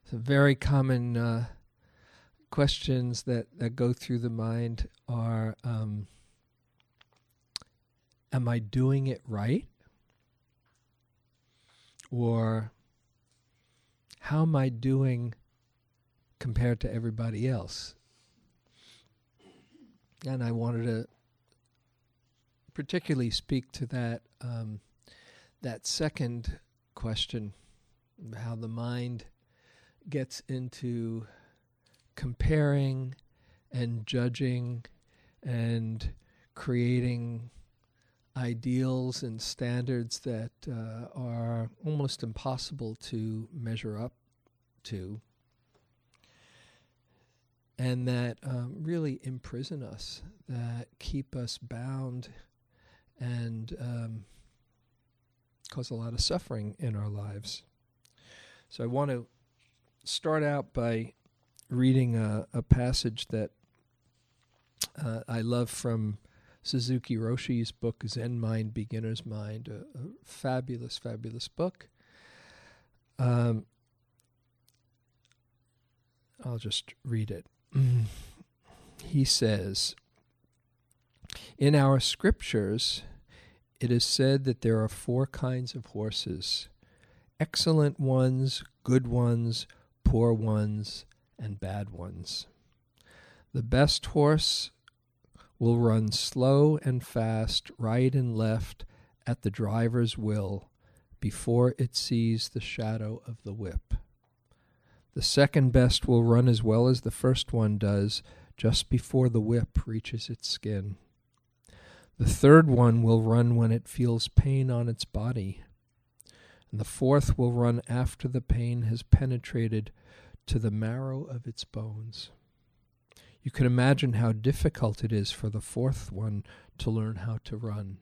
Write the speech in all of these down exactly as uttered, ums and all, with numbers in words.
So very common uh, questions that, that go through the mind are, um, am I doing it right? Or how am I doing compared to everybody else? And I wanted to particularly speak to that um, that second question, how the mind gets into comparing and judging and creating ideals and standards that uh, are almost impossible to measure up to, and that um, really imprison us, that keep us bound and um, cause a lot of suffering in our lives. So I want to start out by reading a, a passage that uh, I love from Suzuki Roshi's book, Zen Mind, Beginner's Mind, a, a fabulous, fabulous book. Um, I'll just read it. He says, in our scriptures, it is said that there are four kinds of horses: excellent ones, good ones, poor ones, and bad ones. The best horse will run slow and fast, right and left, at the driver's will, before it sees the shadow of the whip. The second best will run as well as the first one does, just before the whip reaches its skin. The third one will run when it feels pain on its body. And the fourth will run after the pain has penetrated to the marrow of its bones. You can imagine how difficult it is for the fourth one to learn how to run.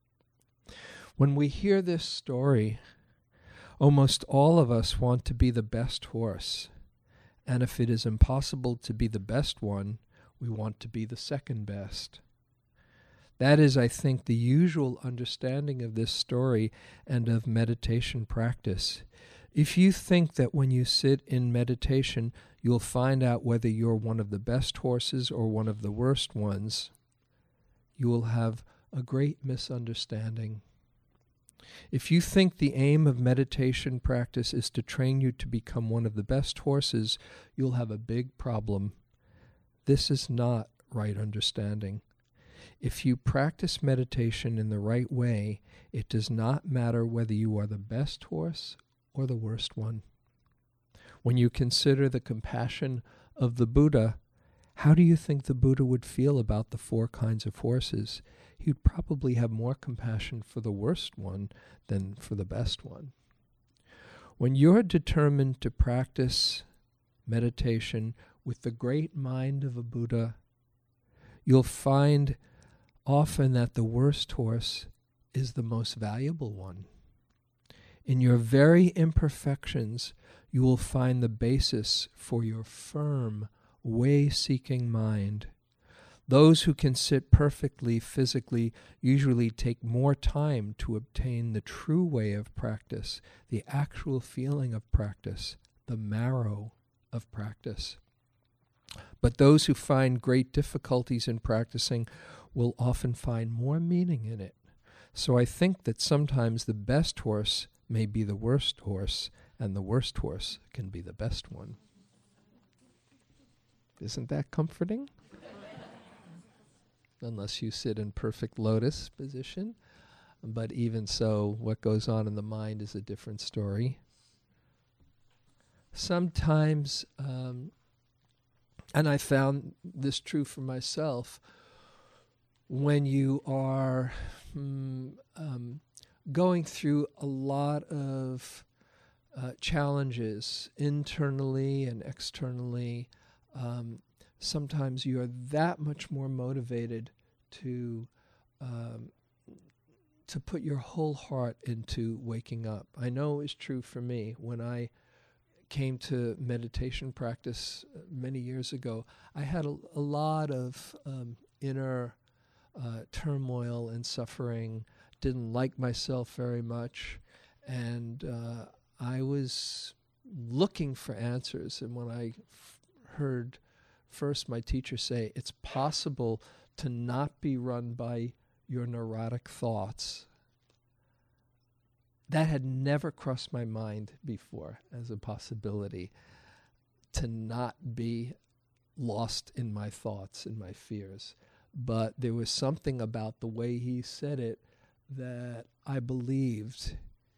When we hear this story, almost all of us want to be the best horse. And if it is impossible to be the best one, we want to be the second best. That is, I think, the usual understanding of this story and of meditation practice. If you think that when you sit in meditation, you'll find out whether you're one of the best horses or one of the worst ones, you will have a great misunderstanding. If you think the aim of meditation practice is to train you to become one of the best horses, you'll have a big problem. This is not right understanding. If you practice meditation in the right way, it does not matter whether you are the best horse or the worst one. When you consider the compassion of the Buddha, how do you think the Buddha would feel about the four kinds of horses? He would probably have more compassion for the worst one than for the best one. When you're determined to practice meditation with the great mind of a Buddha, you'll find often that the worst horse is the most valuable one. In your very imperfections, you will find the basis for your firm, way-seeking mind. Those who can sit perfectly physically usually take more time to obtain the true way of practice, the actual feeling of practice, the marrow of practice. But those who find great difficulties in practicing will often find more meaning in it. So I think that sometimes the best horse may be the worst horse, and the worst horse can be the best one. Isn't that comforting? Unless you sit in perfect lotus position. But even so, what goes on in the mind is a different story. Sometimes, um, and I found this true for myself, when you are mm, um, going through a lot of uh, challenges internally and externally, um, sometimes you are that much more motivated to um, to put your whole heart into waking up. I know it's true for me. When I came to meditation practice many years ago, I had a, a lot of um, inner uh, turmoil and suffering, didn't like myself very much, and uh, I was looking for answers. And when I f- heard first my teacher say, it's possible to not be run by your neurotic thoughts, that had never crossed my mind before as a possibility, to not be lost in my thoughts and my fears. But there was something about the way he said it that I believed,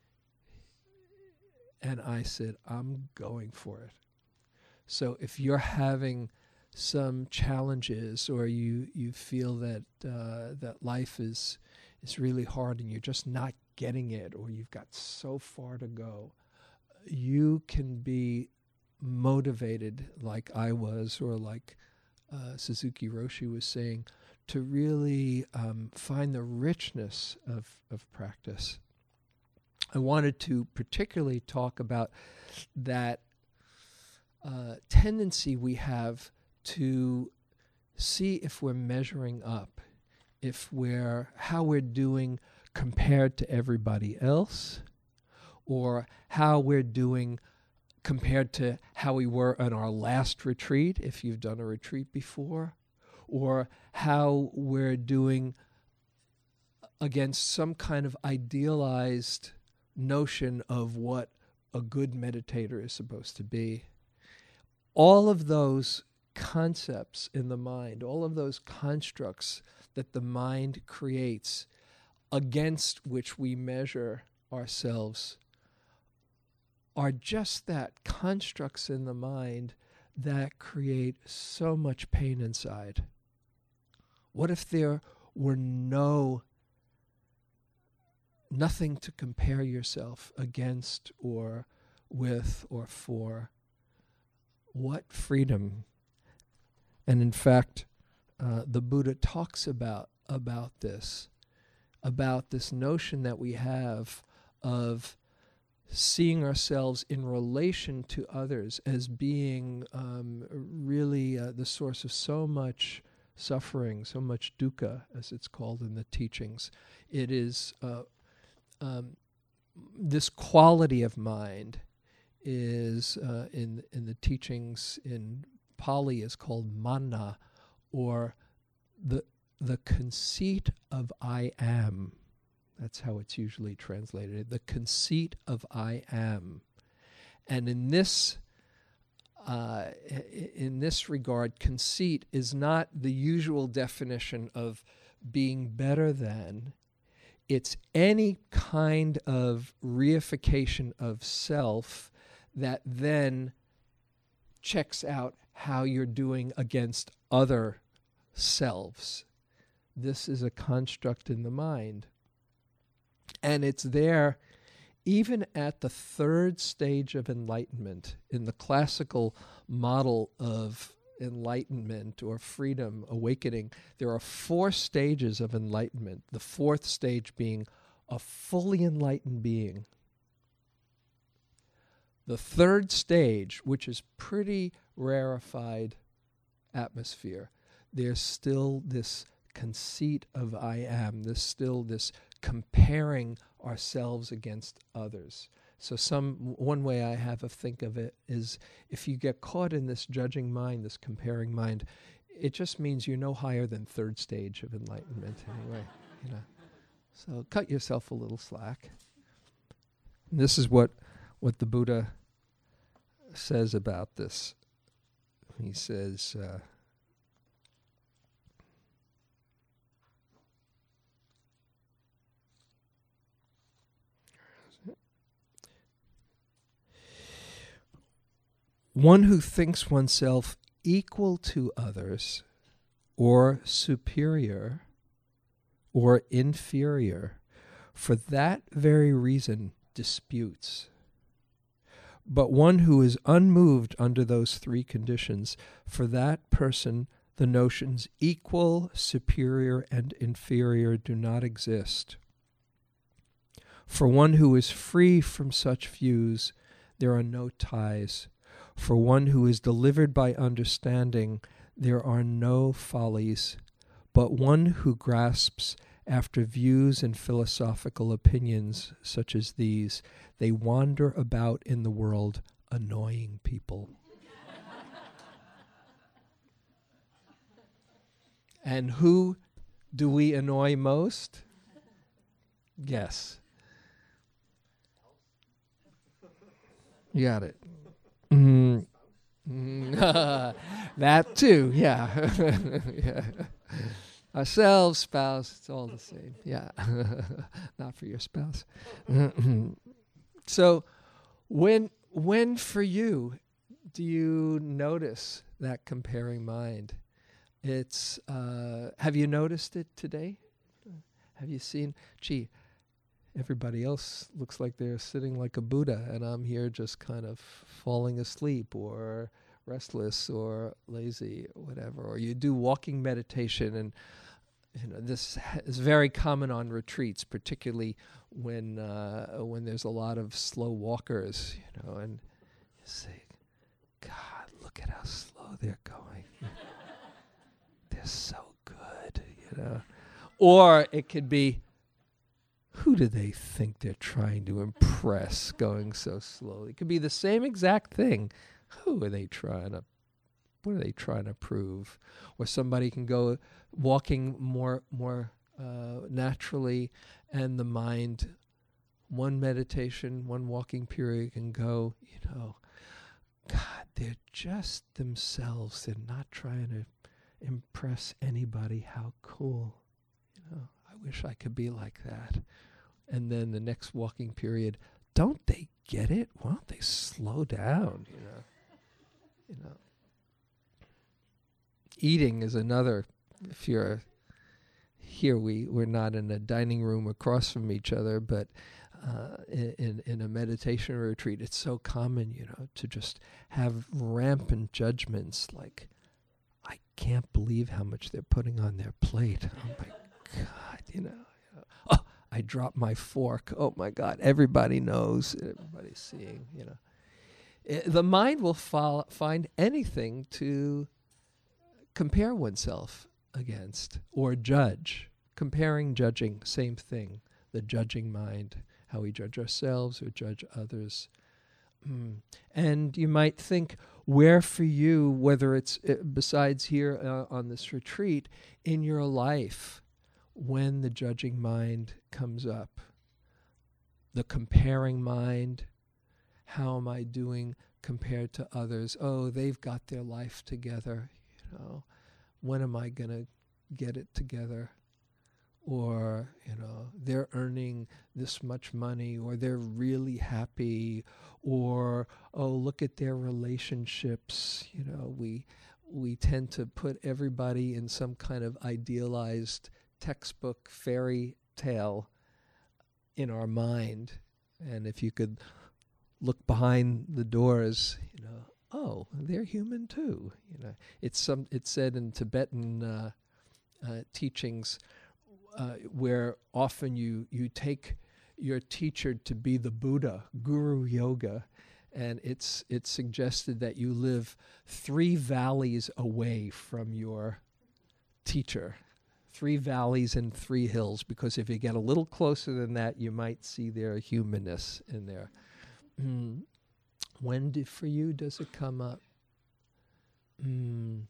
and I said, I'm going for it. So if you're having some challenges, or you, you feel that uh, that life is is really hard and you're just not getting it, or you've got so far to go, you can be motivated like I was, or like uh, Suzuki Roshi was saying, to really um, find the richness of, of practice. I wanted to particularly talk about that uh, tendency we have to see if we're measuring up, if we're how we're doing compared to everybody else, or how we're doing compared to how we were on our last retreat, if you've done a retreat before, or how we're doing against some kind of idealized notion of what a good meditator is supposed to be. All of those concepts in the mind, all of those constructs that the mind creates against which we measure ourselves, are just that, constructs in the mind that create so much pain inside. What if there were no, nothing to compare yourself against or with or for? What freedom. And in fact, uh, the Buddha talks about, about this, about this notion that we have of seeing ourselves in relation to others as being um, really uh, the source of so much suffering, so much dukkha, as it's called in the teachings. It is uh, um, this quality of mind is uh, in in the teachings in Pali is called manna, or the the conceit of I am. That's how it's usually translated. The conceit of I am. And in this uh, in this regard, conceit is not the usual definition of being better than. It's any kind of reification of self that then checks out how you're doing against other selves. This is a construct in the mind. And it's there even at the third stage of enlightenment. In the classical model of enlightenment or freedom, awakening, there are four stages of enlightenment. The fourth stage being a fully enlightened being. The third stage, which is pretty rarefied atmosphere, there's still this conceit of I am. There's still this comparing ourselves against others. So some one way I have of think of it is, if you get caught in this judging mind, this comparing mind, it just means you're no higher than third stage of enlightenment anyway. You know, so cut yourself a little slack. And this is what what the Buddha says about this. He says, uh, one who thinks oneself equal to others, or superior, or inferior, for that very reason disputes. But one who is unmoved under those three conditions, for that person the notions equal, superior, and inferior do not exist. For one who is free from such views, there are no ties. For one who is delivered by understanding, there are no follies. But one who grasps after views and philosophical opinions such as these, they wander about in the world annoying people. And who do we annoy most? Guess. You got it. Mm. Mm. That too, yeah. Yeah. Ourselves, spouse, it's all the same. Yeah. Not for your spouse. So when when for you do you notice that comparing mind? It's uh, have you noticed it today? Have you seen, gee, everybody else looks like they're sitting like a Buddha, and I'm here just kind of falling asleep or restless or lazy or whatever. Or you do walking meditation, and you know this is very common on retreats, particularly when uh, when there's a lot of slow walkers, you know, and you say, God, look at how slow they're going. They're so good, you know. Or it could be, who do they think they're trying to impress going so slowly? It could be the same exact thing. Who are they trying to, what are they trying to prove? Or somebody can go walking more more uh, naturally, and the mind, one meditation, one walking period can go, you know, God, they're just themselves. They're not trying to impress anybody. How cool. You know, I wish I could be like that. And then the next walking period, don't they get it? Why don't they slow down, you know? You know. Eating is another, if you're here, we, we're not in a dining room across from each other, but uh, in, in a meditation retreat, it's so common, you know, to just have rampant judgments like, I can't believe how much they're putting on their plate. Oh my God, you know. You know. Oh, I dropped my fork. Oh my God, everybody knows. Everybody's seeing, you know. It, the mind will fo- find anything to compare oneself against or judge. Comparing, judging, same thing. The judging mind, how we judge ourselves or judge others. Mm. And you might think, where for you, whether it's uh, besides here uh, on this retreat, in your life, when the judging mind comes up, the comparing mind, how am I doing compared to others? Oh, they've got their life together, you know. When am I going to get it together? Or, you know, they're earning this much money, or they're really happy, or, oh, look at their relationships. You know, we we tend to put everybody in some kind of idealized textbook fairy tale in our mind. And if you could look behind the doors, you know, oh, they're human too. You know, it's some. It's said in Tibetan uh, uh, teachings, Uh, where often you, you take your teacher to be the Buddha, Guru Yoga, and it's it's suggested that you live three valleys away from your teacher, three valleys and three hills, because if you get a little closer than that, you might see their humanness in there. Mm. When do, for you does it come up? Mm.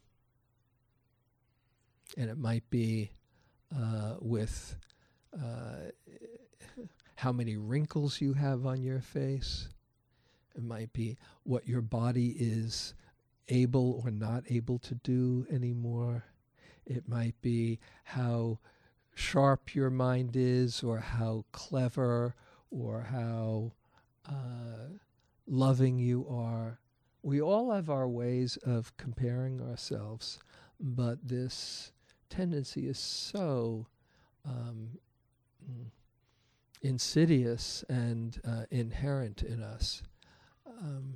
And it might be Uh, with uh, how many wrinkles you have on your face. It might be what your body is able or not able to do anymore. It might be how sharp your mind is, or how clever, or how uh, loving you are. We all have our ways of comparing ourselves, but this tendency is so um, insidious and uh, inherent in us. Um,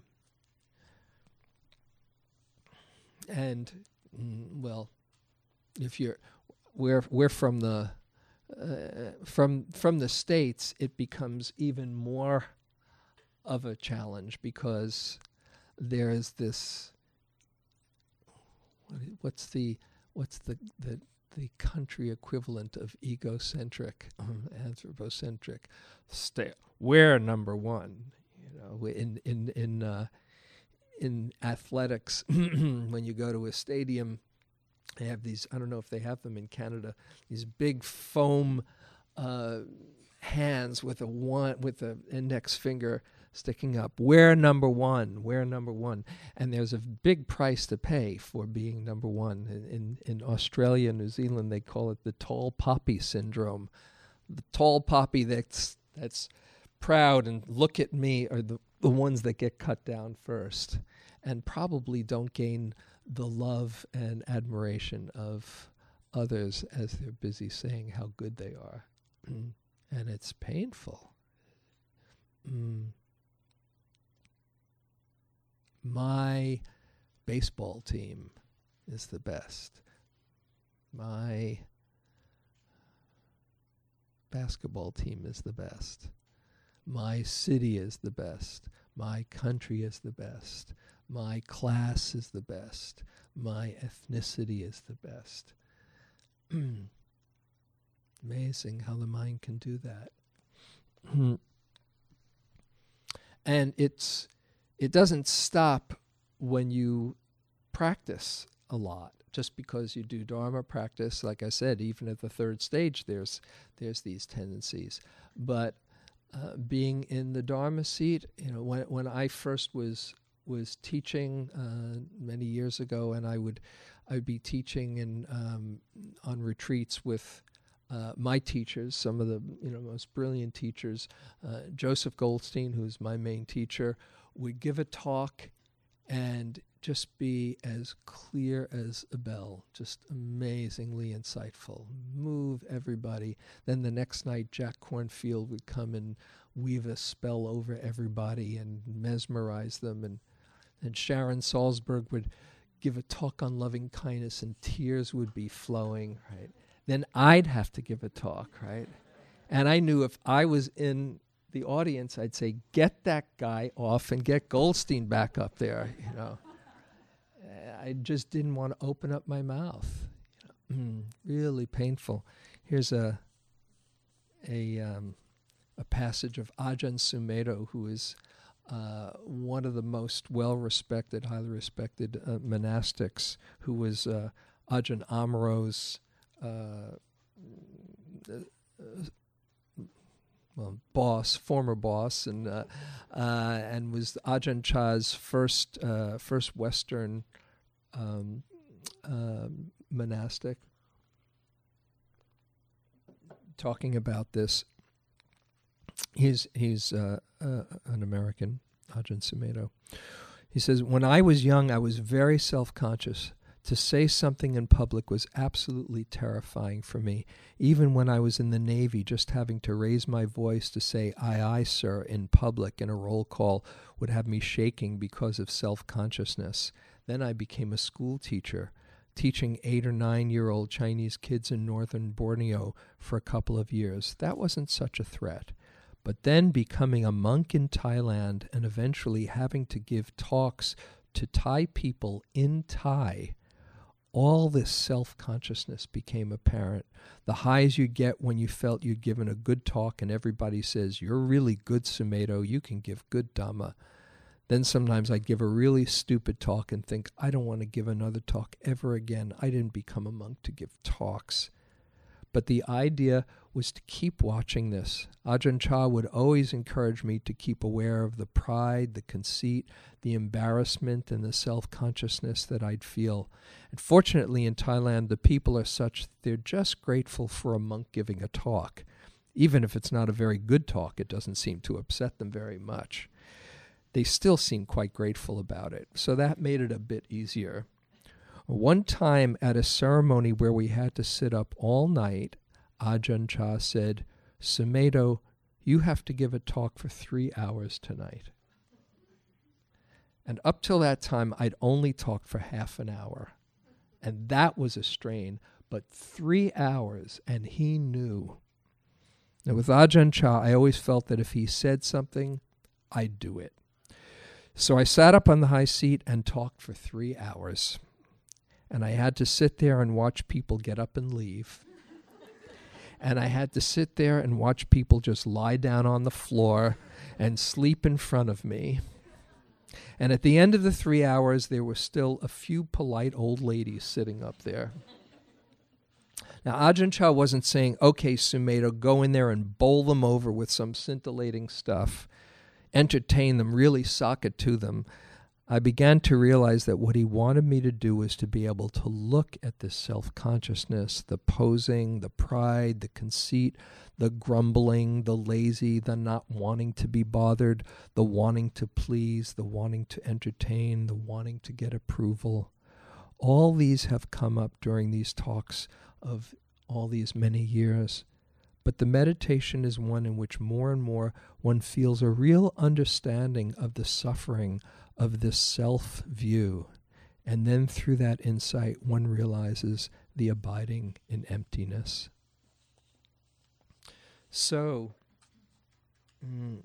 and, mm, well, if you're, we're, we're from the, uh, from, from the States, it becomes even more of a challenge, because there is this, what, what's the, What's the, the the country equivalent of egocentric, um, anthropocentric? Stay, we're number one, you know. In in in uh, in athletics, when you go to a stadium, they have these, I don't know if they have them in Canada, these big foam uh, hands with a one with the index finger sticking up. We're number one. We're number one. And there's a big price to pay for being number one. In, in, in Australia and New Zealand, they call it the tall poppy syndrome. The tall poppy that's that's proud and look at me are the, the ones that get cut down first and probably don't gain the love and admiration of others as they're busy saying how good they are. And it's painful. Mm. My baseball team is the best. My basketball team is the best. My city is the best. My country is the best. My class is the best. My ethnicity is the best. Amazing how the mind can do that. And it's it doesn't stop when you practice a lot. Just because you do Dharma practice, like I said, even at the third stage, there's there's these tendencies. But uh, being in the Dharma seat, you know, when when I first was was teaching uh, many years ago, and I would I would be teaching in um, on retreats with uh, my teachers, some of the you know most brilliant teachers. Uh, Joseph Goldstein, who's my main teacher, would give a talk and just be as clear as a bell, just amazingly insightful, move everybody. Then the next night, Jack Kornfield would come and weave a spell over everybody and mesmerize them. And, and Sharon Salzberg would give a talk on loving kindness and tears would be flowing, right? Then I'd have to give a talk, right? And I knew if I was in the audience, I'd say, get that guy off and get Goldstein back up there, you know. I just didn't want to open up my mouth. You know, really painful. Here's a a um, a passage of Ajahn Sumedho, who is uh, one of the most well-respected, highly respected uh, monastics, who was uh, Ajahn Amaro's uh, uh, well, boss, former boss, and uh, uh, and was Ajahn Chah's first uh, first Western um, uh, monastic. Talking about this, he's he's uh, uh, an American, Ajahn Sumedho. He says, when I was young, I was very self-conscious. To say something in public was absolutely terrifying for me. Even when I was in the Navy, just having to raise my voice to say, aye, aye, sir, in public in a roll call would have me shaking because of self-consciousness. Then I became a school teacher, teaching eight or nine-year-old Chinese kids in northern Borneo for a couple of years. That wasn't such a threat. But then becoming a monk in Thailand and eventually having to give talks to Thai people in Thai, all this self-consciousness became apparent. The highs you get when you felt you'd given a good talk and everybody says, you're really good, Sumedho, you can give good Dhamma. Then sometimes I'd give a really stupid talk and think, I don't want to give another talk ever again. I didn't become a monk to give talks. But the idea was to keep watching this. Ajahn Chah would always encourage me to keep aware of the pride, the conceit, the embarrassment, and the self-consciousness that I'd feel. And fortunately in Thailand, the people are such they're just grateful for a monk giving a talk. Even if it's not a very good talk, it doesn't seem to upset them very much. They still seem quite grateful about it. So that made it a bit easier. One time at a ceremony where we had to sit up all night, Ajahn Chah said, Sumedho, you have to give a talk for three hours tonight. And up till that time, I'd only talked for half an hour. And that was a strain, but three hours, and he knew. Now with Ajahn Chah, I always felt that if he said something, I'd do it. So I sat up on the high seat and talked for three hours. And I had to sit there and watch people get up and leave. And I had to sit there and watch people just lie down on the floor and sleep in front of me. And at the end of the three hours, there were still a few polite old ladies sitting up there. Now, Ajahn Chah wasn't saying, okay, Sumedho, go in there and bowl them over with some scintillating stuff, entertain them, really sock it to them. I began to realize that what he wanted me to do was to be able to look at this self-consciousness, the posing, the pride, the conceit, the grumbling, the lazy, the not wanting to be bothered, the wanting to please, the wanting to entertain, the wanting to get approval. All these have come up during these talks of all these many years. But the meditation is one in which more and more one feels a real understanding of the suffering of this self-view. And then through that insight, one realizes the abiding in emptiness. So, mm,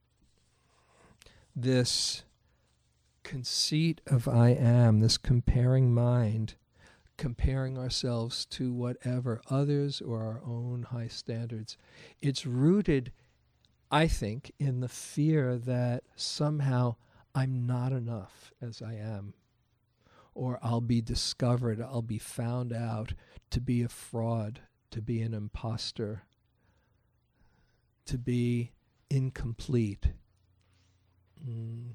this conceit of I am, this comparing mind, comparing ourselves to whatever, others or our own high standards, it's rooted, I think, in the fear that somehow I'm not enough as I am, or I'll be discovered, I'll be found out to be a fraud, to be an imposter, to be incomplete. Mm.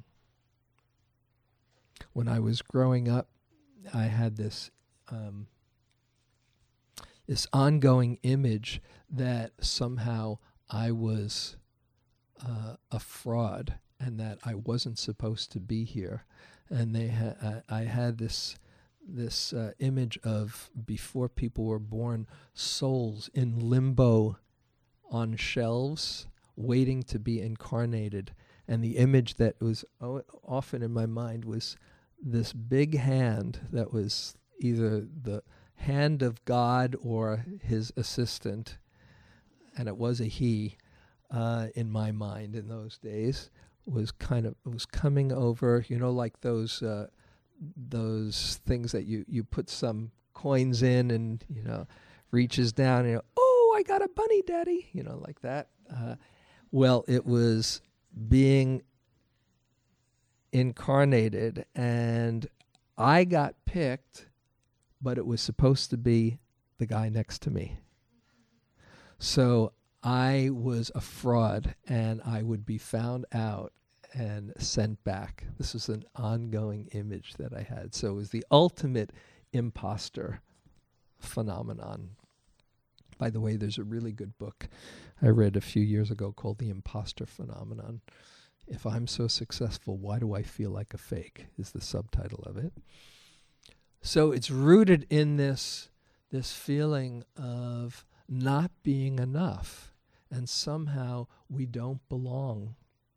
When I was growing up, I had this um, this ongoing image that somehow I was uh, a fraud and that I wasn't supposed to be here. And they ha- I, I had this this uh, image of, before people were born, souls in limbo on shelves waiting to be incarnated. And the image that was o- often in my mind was this big hand that was either the hand of God or his assistant, and it was a he uh, in my mind in those days, was kind of was coming over, you know, like those uh, those things that you, you put some coins in and, you know, reaches down and, you know, oh, I got a bunny, daddy, you know, like that. Uh, well, it was being incarnated, and I got picked, but it was supposed to be the guy next to me. So I was a fraud, and I would be found out and sent back. This was an ongoing image that I had. So it was the ultimate imposter phenomenon. By the way, there's a really good book I read a few years ago called The Imposter Phenomenon. If I'm so successful, why do I feel like a fake, is the subtitle of it. So it's rooted in this, this feeling of not being enough, and somehow we don't belong.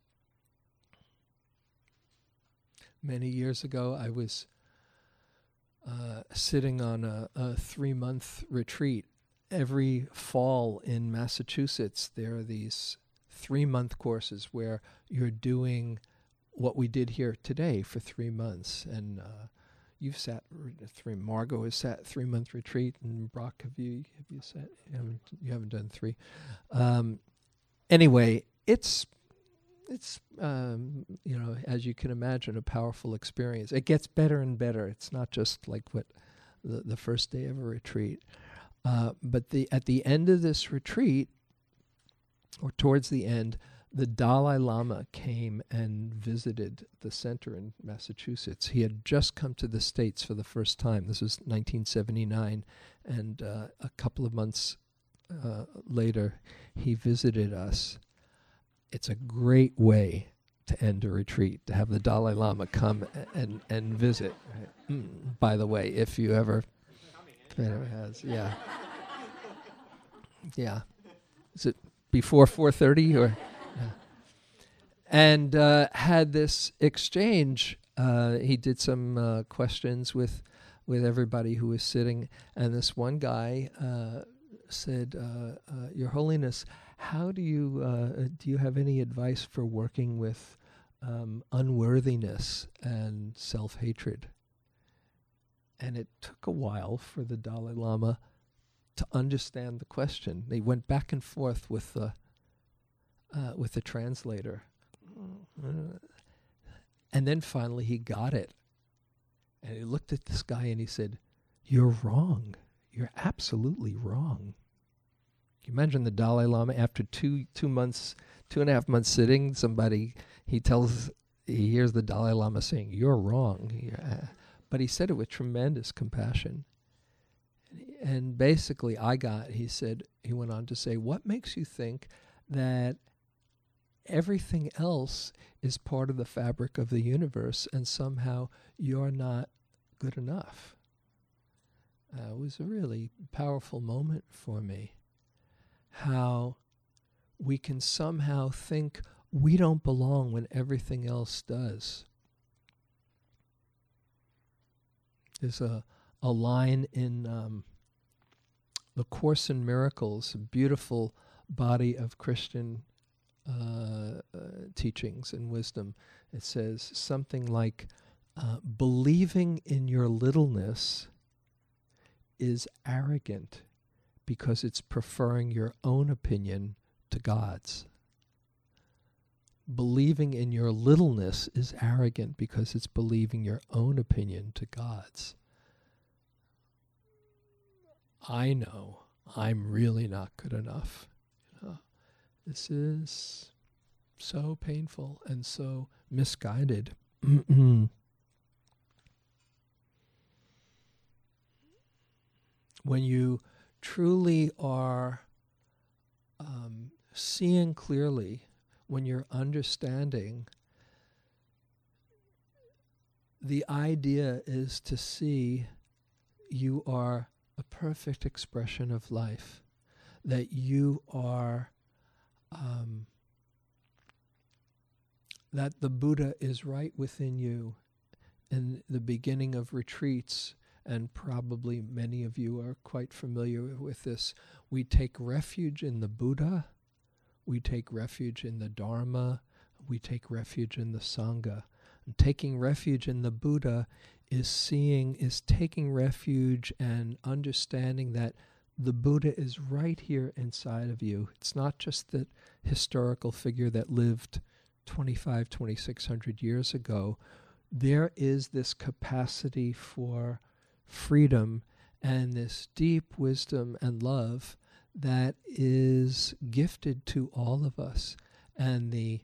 Many years ago, I was uh, sitting on a, a three-month retreat. Every fall in Massachusetts, there are these three-month courses where you're doing what we did here today for three months. And uh, you've sat three. Margot has sat three-month retreat, and Brock, have you have you sat? You haven't, you haven't done three. Um, anyway, it's it's um, you know, as you can imagine, a powerful experience. It gets better and better. It's not just like what the, the first day of a retreat. Uh, but the at the end of this retreat, or towards the end, the Dalai Lama came and visited the center in Massachusetts. He had just come to the States for the first time. This was nineteen seventy-nine, and uh, a couple of months uh, later, he visited us. It's a great way to end a retreat, to have the Dalai Lama come and, and visit. Right? Mm, by the way, if you ever... If anyone has, yeah. Yeah. Is it before four thirty or? Yeah. And uh, had this exchange. Uh, he did some uh, questions with with everybody who was sitting, and this one guy uh, said, uh, uh, "Your Holiness, how do you uh, do you have any advice for working with um, unworthiness and self-hatred?" And it took a while for the Dalai Lama to understand the question. They went back and forth with the uh, with the translator, And then finally he got it. And he looked at this guy and he said, "You're wrong. You're absolutely wrong." Can you imagine the Dalai Lama after two two months, two and a half months sitting, somebody, he tells, he hears the Dalai Lama saying, "You're wrong." Yeah. But he said it with tremendous compassion. And basically I got, he said, he went on to say, "What makes you think that everything else is part of the fabric of the universe and somehow you're not good enough?" Uh, it was a really powerful moment for me. How we can somehow think we don't belong when everything else does. There's a, a line in um, The Course in Miracles, a beautiful body of Christian uh, uh, teachings and wisdom. It says something like, uh, believing in your littleness is arrogant because it's preferring your own opinion to God's. Believing in your littleness is arrogant because it's believing your own opinion to God's. I know I'm really not good enough. You know, this is so painful and so misguided. When you truly are um, seeing clearly, when you're understanding, the idea is to see you are a perfect expression of life, that you are, um, that the Buddha is right within you. In the beginning of retreats, and probably many of you are quite familiar with this, we take refuge in the Buddha, we take refuge in the Dharma, we take refuge in the Sangha. And taking refuge in the Buddha is seeing, is taking refuge and understanding that the Buddha is right here inside of you. It's not just that historical figure that lived twenty-five, twenty-six hundred years ago. There is this capacity for freedom and this deep wisdom and love that is gifted to all of us. And the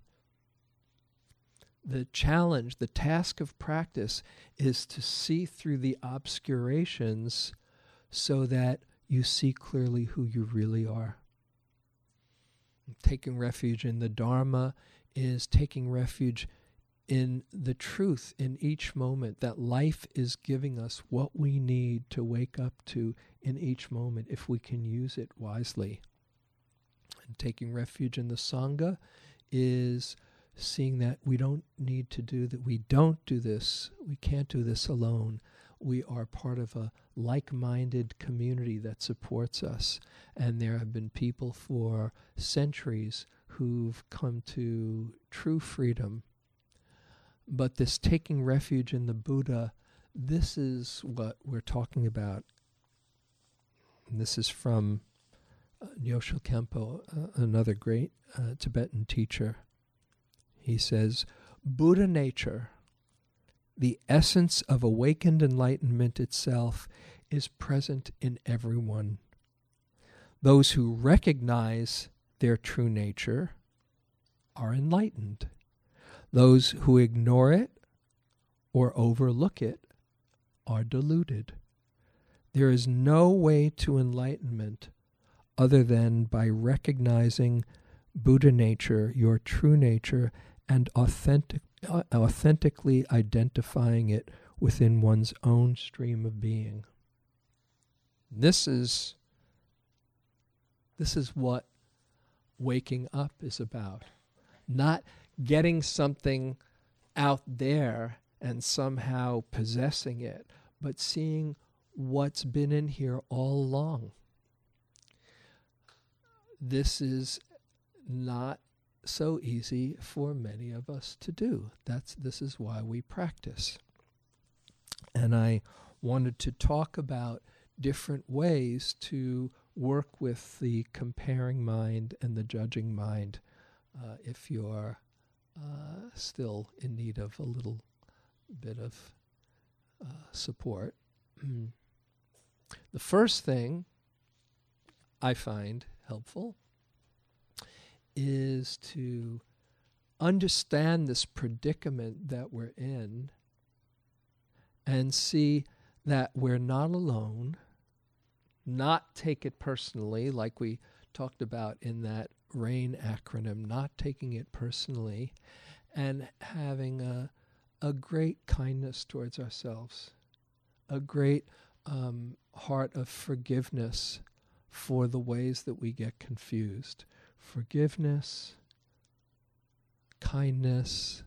the challenge, the task of practice is to see through the obscurations so that you see clearly who you really are. Taking refuge in the Dharma is taking refuge in the truth in each moment, that life is giving us what we need to wake up to in each moment if we can use it wisely. And taking refuge in the Sangha is seeing that we don't need to do that. We don't do this. We can't do this alone. We are part of a like-minded community that supports us. And there have been people for centuries who've come to true freedom. But this taking refuge in the Buddha, this is what we're talking about. And this is from uh, Nyosho Kempo, uh, another great uh, Tibetan teacher. He says, Buddha nature, the essence of awakened enlightenment itself, is present in everyone. Those who recognize their true nature are enlightened. Those who ignore it or overlook it are deluded. There is no way to enlightenment other than by recognizing Buddha nature, your true nature, and authentic, uh, authentically identifying it within one's own stream of being. This is, this is what waking up is about. Not getting something out there and somehow possessing it, but seeing what's been in here all along. This is not so easy for many of us to do. That's this is why we practice. And I wanted to talk about different ways to work with the comparing mind and the judging mind. Uh, if you're uh, still in need of a little bit of uh, support. The first thing I find helpful is to understand this predicament that we're in and see that we're not alone, not take it personally, like we talked about in that RAIN acronym, not taking it personally, and having a, a great kindness towards ourselves, a great um, heart of forgiveness for the ways that we get confused. Forgiveness, kindness,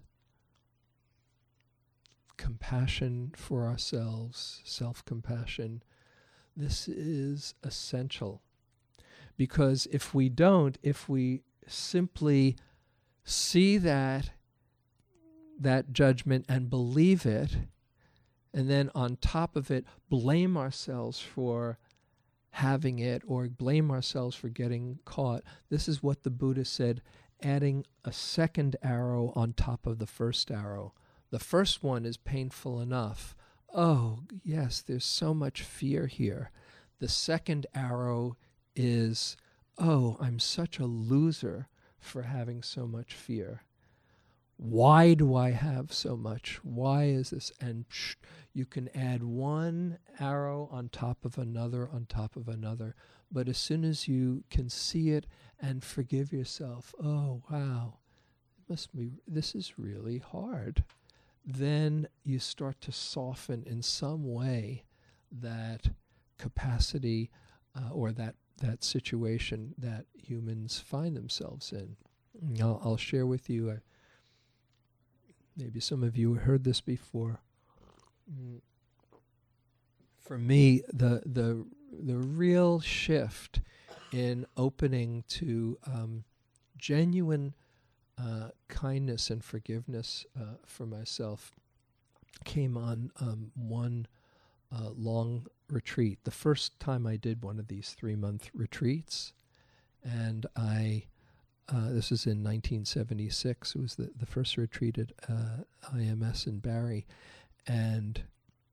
compassion for ourselves, self-compassion. This is essential, because if we don't, if we simply see that that judgment and believe it, and then on top of it blame ourselves for having it or blame ourselves for getting caught, this is what the Buddha said, adding a second arrow on top of the first arrow. The first one is painful enough. Oh, yes, there's so much fear here. The second arrow is, oh, I'm such a loser for having so much fear. Why do I have so much? Why is this? And psh, you can add one arrow on top of another on top of another. But as soon as you can see it and forgive yourself, oh, wow, it must be, this is really hard. Then you start to soften in some way that capacity uh, or that, that situation that humans find themselves in. I'll, I'll share with you, uh, maybe some of you heard this before. For me, the the the real shift in opening to um, genuine uh, kindness and forgiveness uh, for myself came on um, one uh, long retreat. The first time I did one of these three-month retreats, and I, uh, this is in nineteen seventy-six, it was the, the first retreat at uh, I M S in Barrie, and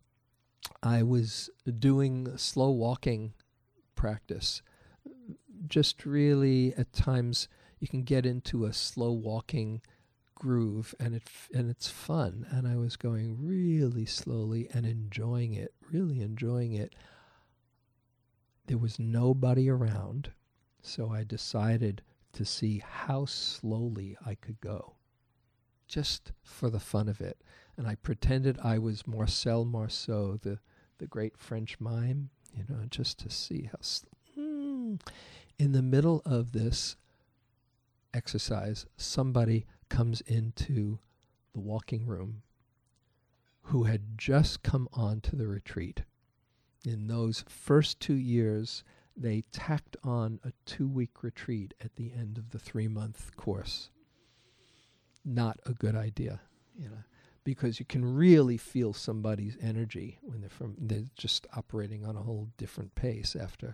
I was doing slow walking practice. Just really, at times, you can get into a slow walking groove, and it f- and it's fun. And I was going really slowly and enjoying it, really enjoying it. There was nobody around, so I decided to see how slowly I could go, just for the fun of it. And I pretended I was Marcel Marceau, the, the great French mime, you know, just to see how... Sl- mm. In the middle of this exercise, somebody comes into the walking room who had just come on to the retreat. In those first two years, they tacked on a two-week retreat at the end of the three-month course. Not a good idea, you know, because you can really feel somebody's energy when they're from they're just operating on a whole different pace after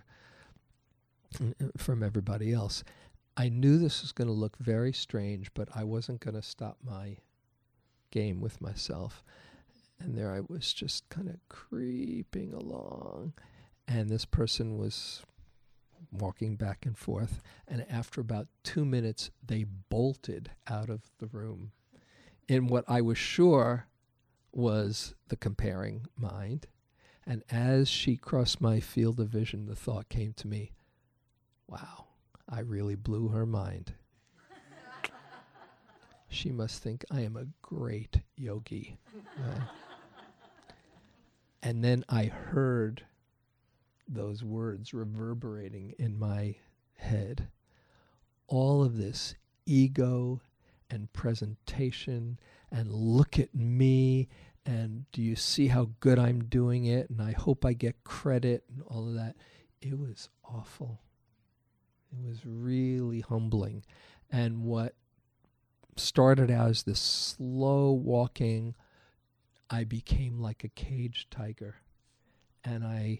from everybody else. I knew this was going to look very strange, but I wasn't going to stop my game with myself. And there I was, just kind of creeping along, and this person was walking back and forth, and after about two minutes, they bolted out of the room in what I was sure was the comparing mind. And as she crossed my field of vision, the thought came to me, wow, I really blew her mind. She must think I am a great yogi. Uh, and then I heard those words reverberating in my head. All of this ego and presentation and look at me and do you see how good I'm doing it and I hope I get credit and all of that. It was awful. It was really humbling. And what started out as this slow walking, I became like a caged tiger. And I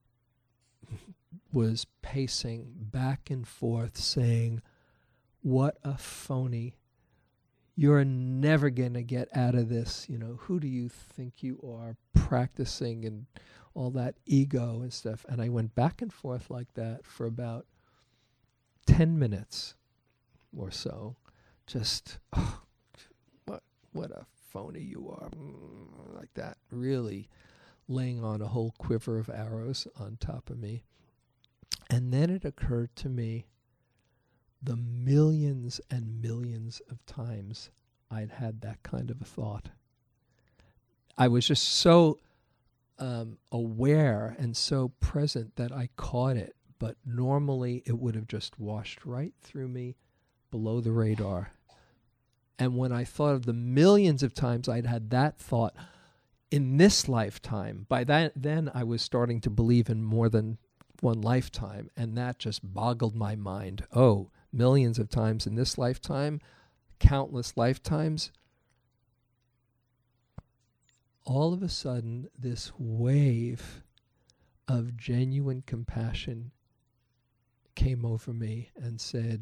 was pacing back and forth saying, what a phony. you're never going to get out of this. You know, who do you think you are, practicing and all that ego and stuff. And I went back and forth like that for about ten minutes or so. Just, oh, what, what a phony you are. Mm, like that, really laying on a whole quiver of arrows on top of me. And then it occurred to me the millions and millions of times I'd had that kind of a thought. I was just so um, aware and so present that I caught it, but normally it would have just washed right through me below the radar. And when I thought of the millions of times I'd had that thought in this lifetime, by that then I was starting to believe in more than one lifetime, and that just boggled my mind. Oh, millions of times in this lifetime, countless lifetimes. All of a sudden, this wave of genuine compassion came over me and said,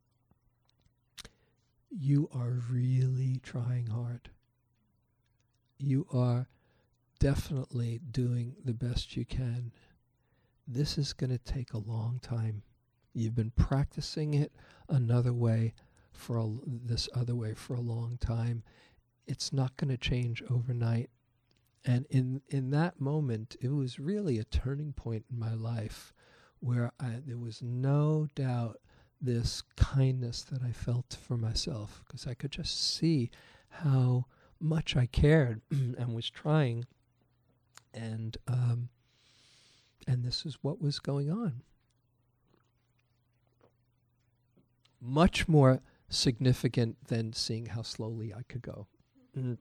you are really trying hard. You are definitely doing the best you can. This is going to take a long time. You've been practicing it another way for a, this other way for a long time. It's not going to change overnight. And in in that moment, it was really a turning point in my life where I, there was no doubt this kindness that I felt for myself, because I could just see how much I cared and was trying. And um, and this is what was going on. Much more significant than seeing how slowly I could go. Mm.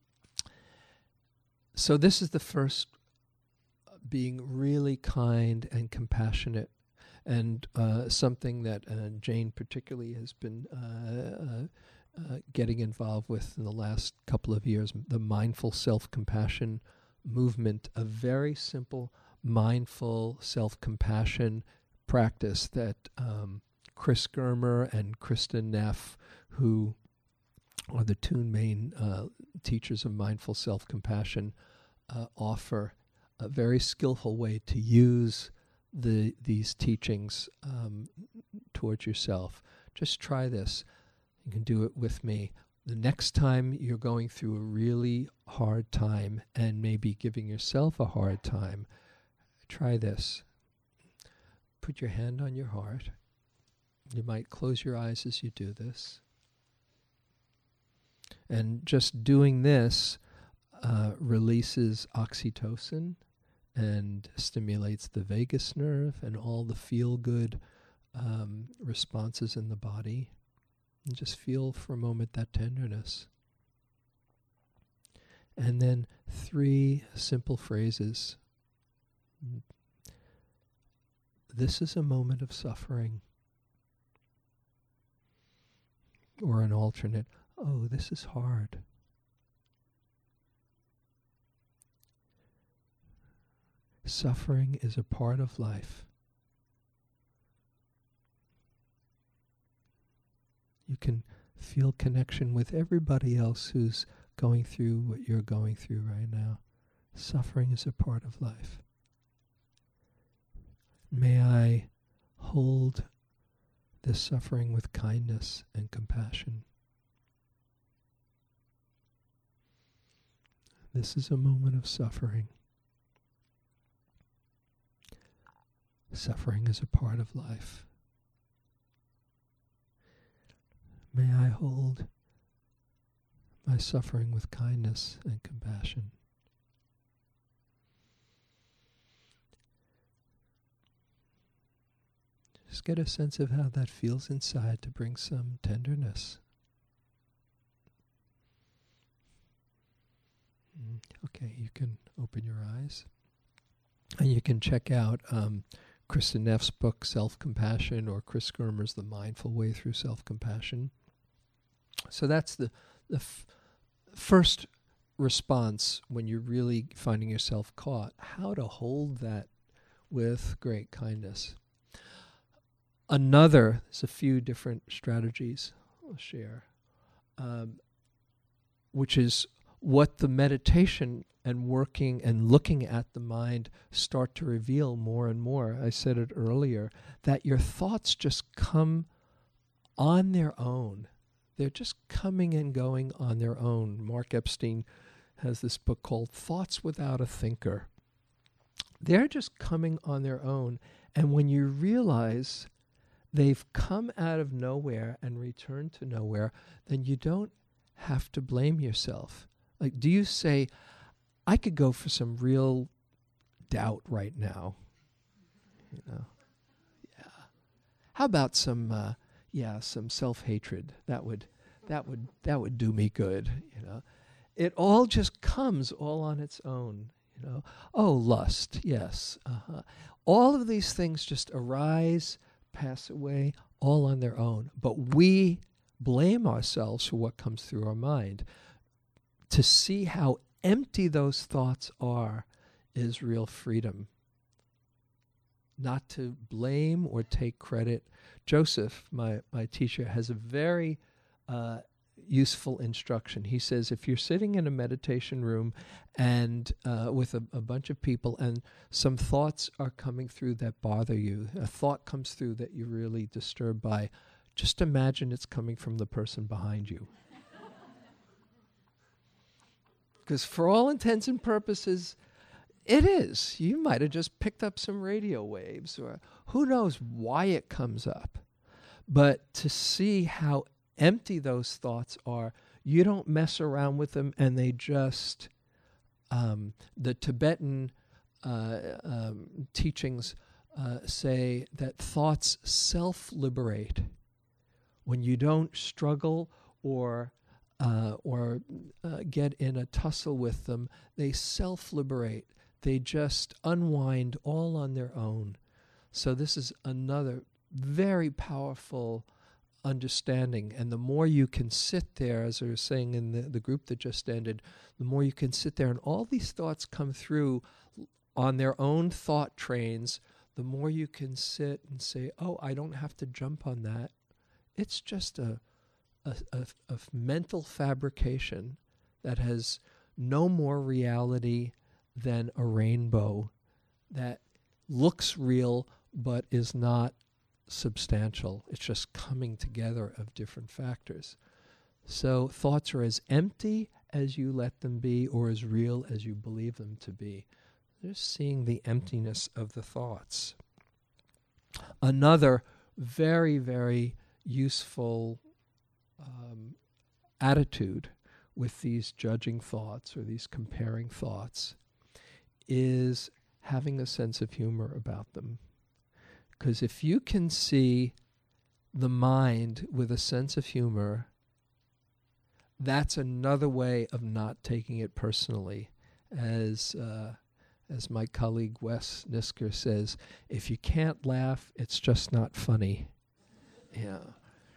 So this is the first, uh, being really kind and compassionate, and uh, something that uh, Jane particularly has been uh, uh, uh, getting involved with in the last couple of years, the mindful self-compassion movement, a very simple mindful self-compassion practice that um, Chris Germer and Krista Neff, who are the two main uh, teachers of mindful self-compassion, uh, offer a very skillful way to use the these teachings um, towards yourself. Just try this. You can do it with me. The next time you're going through a really hard time and maybe giving yourself a hard time, try this. Put your hand on your heart. You might close your eyes as you do this. And just doing this uh, releases oxytocin and stimulates the vagus nerve and all the feel-good um, responses in the body. And just feel for a moment that tenderness. And then three simple phrases. This is a moment of suffering. Or an alternate, oh, this is hard. Suffering is a part of life. You can feel connection with everybody else who's going through what you're going through right now. Suffering is a part of life. May I hold this suffering with kindness and compassion. This is a moment of suffering. Suffering is a part of life. May I hold my suffering with kindness and compassion. Just get a sense of how that feels inside to bring some tenderness. Okay, you can open your eyes. And you can check out um, Krista Neff's book, Self-Compassion, or Chris Germer's The Mindful Way Through Self-Compassion. So that's the, the f- first response when you're really finding yourself caught, how to hold that with great kindness. Another, there's a few different strategies I'll share. um, which is what the meditation and working and looking at the mind start to reveal more and more. I said it earlier, that your thoughts just come on their own. They're just coming and going on their own. Mark Epstein has this book called Thoughts Without a Thinker. They're just coming on their own. And when you realize they've come out of nowhere and returned to nowhere, then you don't have to blame yourself. Like, do you say, I could go for some real doubt right now? You know, yeah. How about some, uh, yeah, some self-hatred? That would, that would, that would do me good. You know, it all just comes all on its own. You know, oh, lust, yes. Uh-huh. All of these things just arise, pass away, all on their own. But we blame ourselves for what comes through our mind. To see how empty those thoughts are is real freedom. Not to blame or take credit. Joseph, my, my teacher, has a very uh, useful instruction. He says, if you're sitting in a meditation room and uh, with a, a bunch of people and some thoughts are coming through that bother you, a thought comes through that you're really disturbed by, just imagine it's coming from the person behind you. Because for all intents and purposes, it is. You might have just picked up some radio waves, or who knows why it comes up. But to see how empty those thoughts are, you don't mess around with them, and they just, um, the Tibetan uh, um, teachings uh, say that thoughts self-liberate. When you don't struggle or Uh, or uh, get in a tussle with them, they self-liberate. They just unwind all on their own. So this is another very powerful understanding. And the more you can sit there, as I was saying in the, the group that just ended, the more you can sit there and all these thoughts come through on their own thought trains, the more you can sit and say, oh, I don't have to jump on that. It's just a A, a, a mental fabrication that has no more reality than a rainbow that looks real but is not substantial. It's just coming together of different factors. So thoughts are as empty as you let them be or as real as you believe them to be. Just seeing the emptiness of the thoughts. Another very, very useful Um, attitude with these judging thoughts or these comparing thoughts is having a sense of humor about them. Because if you can see the mind with a sense of humor, that's another way of not taking it personally. As uh, as my colleague Wes Nisker says, if you can't laugh, it's just not funny. Yeah.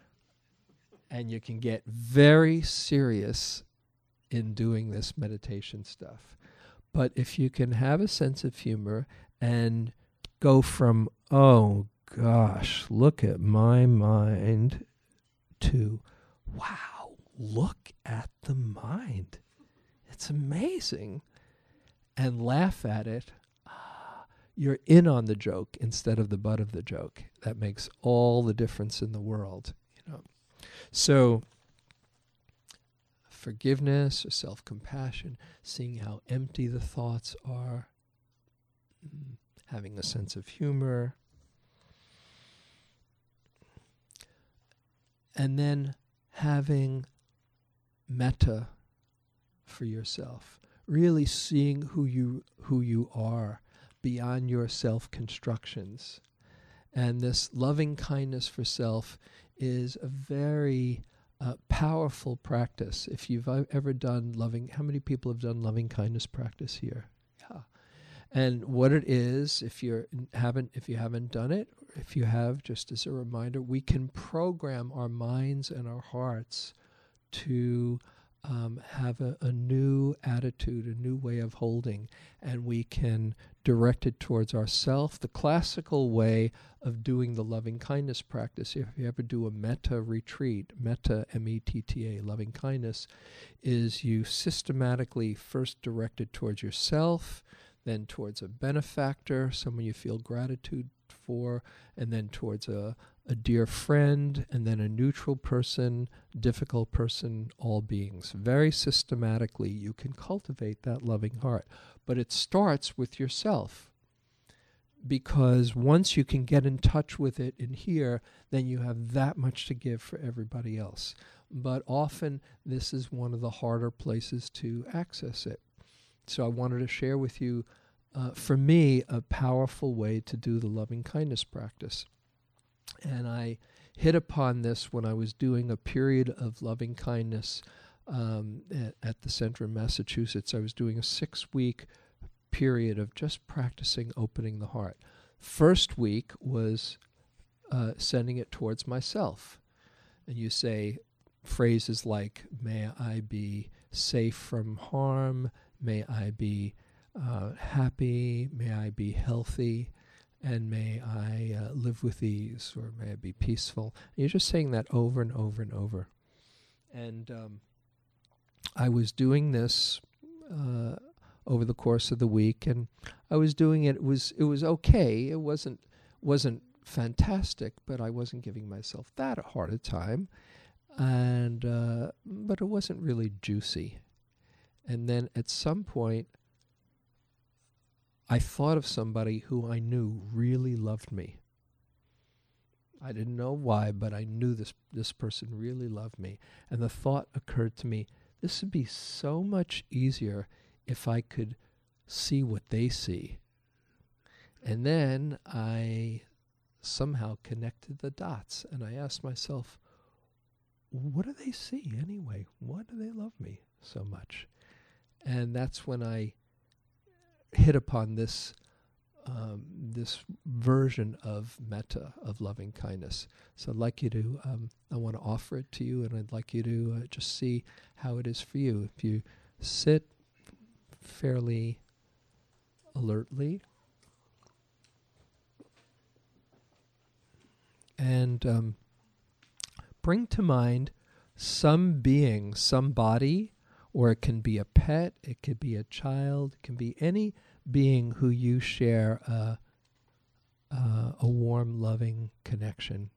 And you can get very serious in doing this meditation stuff. But if you can have a sense of humor and go from, oh gosh, look at my mind, to, wow, look at the mind. It's amazing. And laugh at it, ah, you're in on the joke instead of the butt of the joke. That makes all the difference in the world, you know. So, forgiveness or self-compassion, seeing how empty the thoughts are, mm, having a sense of humor, and then having metta for yourself, really seeing who you who you are beyond your self-constructions. And this loving kindness for self is a very uh, powerful practice. If you've ever done loving, how many people have done loving kindness practice here? Yeah. And what it is, if you haven't, if you haven't done it, or if you have, just as a reminder, we can program our minds and our hearts to um, have a, a new attitude, a new way of holding, and we can direct it towards ourself. The classical way of doing the loving kindness practice, if you ever do a metta retreat, metta, M E T T A, loving kindness, is you systematically first direct it towards yourself, then towards a benefactor, someone you feel gratitude for, and then towards a, a dear friend, and then a neutral person, difficult person, all beings. Very systematically, you can cultivate that loving heart. But it starts with yourself, because once you can get in touch with it in here, then you have that much to give for everybody else. But often, this is one of the harder places to access it. So I wanted to share with you, uh, for me, a powerful way to do the loving kindness practice. And I hit upon this when I was doing a period of loving kindness um, at, at the Center in Massachusetts. I was doing a six-week period of just practicing opening the heart. First week was uh, sending it towards myself. And you say phrases like, may I be safe from harm, may I be uh, happy, may I be healthy, and may I uh, live with ease, or may I be peaceful. And you're just saying that over and over and over. And um, I was doing this uh, over the course of the week, and I was doing it. It was it was okay. It wasn't wasn't fantastic, but I wasn't giving myself that a hard a time. And uh, but it wasn't really juicy. And then at some point, I thought of somebody who I knew really loved me. I didn't know why, but I knew this this person really loved me. And the thought occurred to me, this would be so much easier if I could see what they see. And then I somehow connected the dots, and I asked myself, what do they see anyway? Why do they love me so much? And that's when I hit upon this um, this version of metta, of loving kindness. So I'd like you to, um, I want to offer it to you, and I'd like you to uh, just see how it is for you. If you sit fairly alertly, and um, bring to mind some being, some body, or it can be a pet, it could be a child, it can be any being who you share a, uh, a warm, loving connection.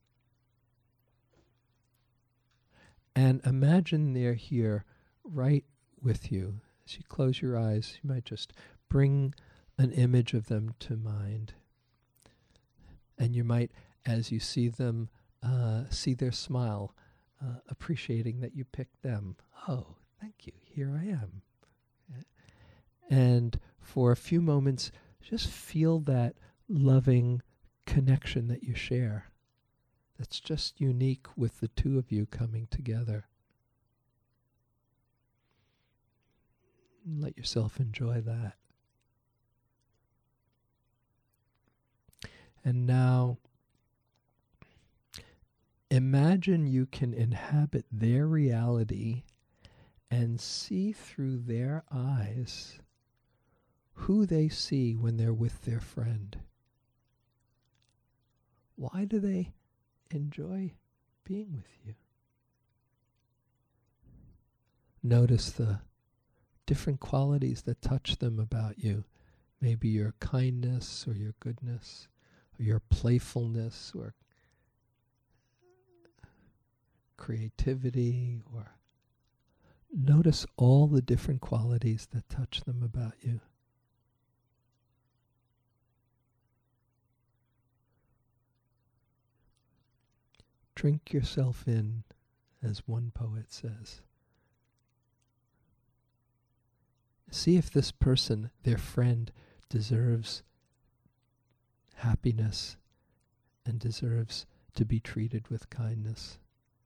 And imagine they're here right with you. As you close your eyes, you might just bring an image of them to mind. And you might, as you see them, uh, see their smile, uh, appreciating that you picked them. Oh, thank you, here I am. And for a few moments, just feel that loving connection that you share. That's just unique with the two of you coming together. Let yourself enjoy that. And now, imagine you can inhabit their reality and see through their eyes who they see when they're with their friend. Why do they enjoy being with you? Notice the different qualities that touch them about you. Maybe your kindness or your goodness, or your playfulness, or creativity, or notice all the different qualities that touch them about you. Drink yourself in, as one poet says. See if this person, their friend, deserves happiness and deserves to be treated with kindness.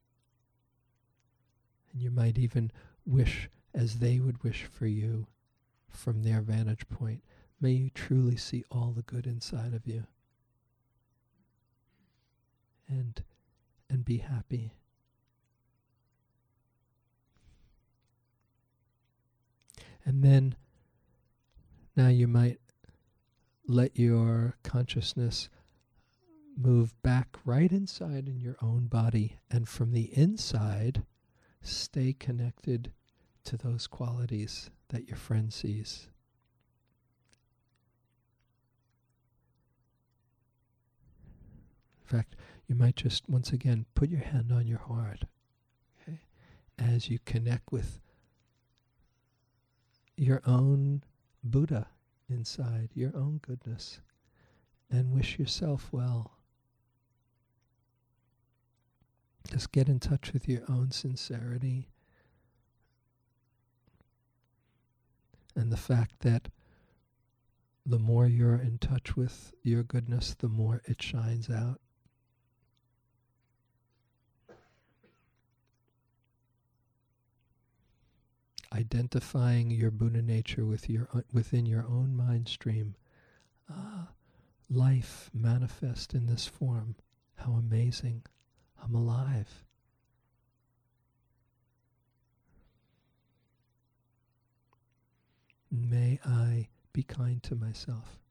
And you might even wish as they would wish for you from their vantage point. May you truly see all the good inside of you. And and be happy. And then now you might let your consciousness move back right inside in your own body, and from the inside, stay connected to those qualities that your friend sees. In fact, you might just, once again, put your hand on your heart, okay, as you connect with your own Buddha inside, your own goodness, and wish yourself well. Just get in touch with your own sincerity and the fact that the more you're in touch with your goodness, the more it shines out. Identifying your Buddha nature with your uh, within your own mind stream. Ah, life manifest in this form. How amazing. I'm alive. May I be kind to myself.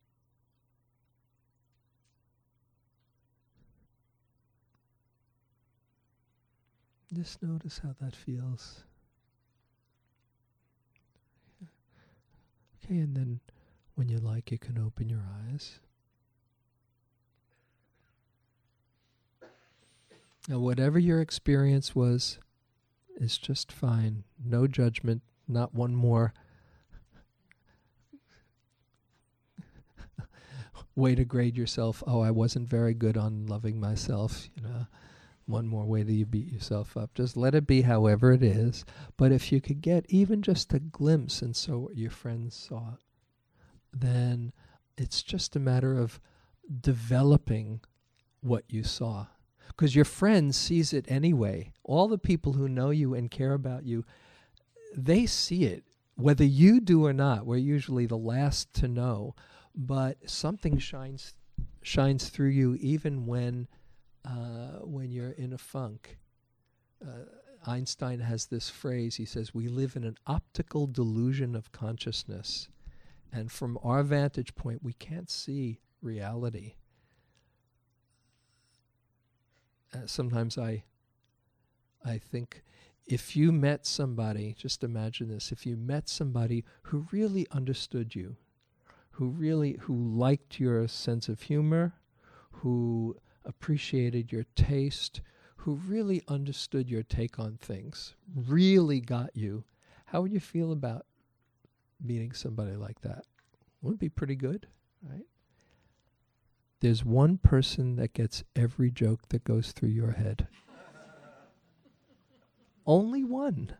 Just notice how that feels. Okay, and then when you like, you can open your eyes. Now, whatever your experience was, is just fine. No judgment, not one more way to grade yourself. Oh, I wasn't very good on loving myself, you know. One more way that you beat yourself up. Just let it be however it is. But if you could get even just a glimpse and so what your friends saw, then it's just a matter of developing what you saw. Because your friend sees it anyway. All the people who know you and care about you, they see it. Whether you do or not, we're usually the last to know. But something shines shines through you even when Uh, when you're in a funk. Uh, Einstein has this phrase, he says, we live in an optical delusion of consciousness. And from our vantage point, we can't see reality. Uh, sometimes I, I think if you met somebody, just imagine this, if you met somebody who really understood you, who really, who liked your sense of humor, who appreciated your taste, who really understood your take on things, really got you, how would you feel about meeting somebody like that? Would be pretty good, right? There's one person that gets every joke that goes through your head. Only one.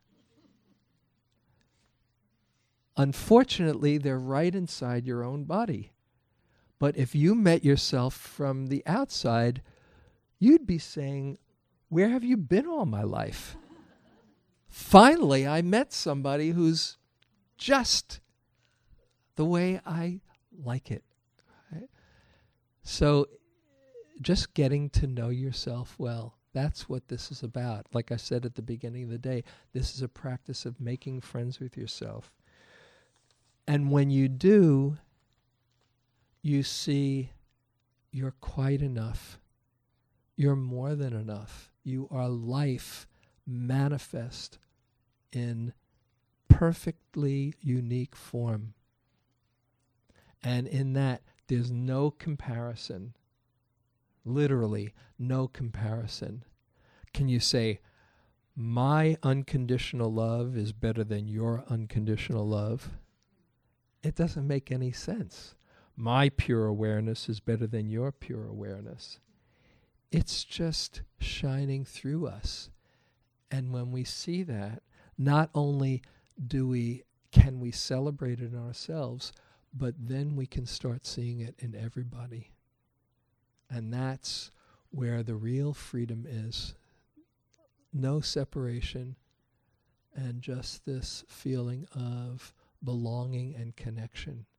Unfortunately, they're right inside your own body. But if you met yourself from the outside, you'd be saying, where have you been all my life? Finally, I met somebody who's just the way I like it. Right? So just getting to know yourself well, that's what this is about. Like I said at the beginning of the day, this is a practice of making friends with yourself. And when you do, you see you're quite enough. You're more than enough. You are life manifest in perfectly unique form. And in that, there's no comparison. Literally, no comparison. Can you say, my unconditional love is better than your unconditional love? It doesn't make any sense. My pure awareness is better than your pure awareness. It's just shining through us. And when we see that, not only do we can we celebrate it in ourselves, but then we can start seeing it in everybody. And that's where the real freedom is. No separation, and just this feeling of belonging and connection.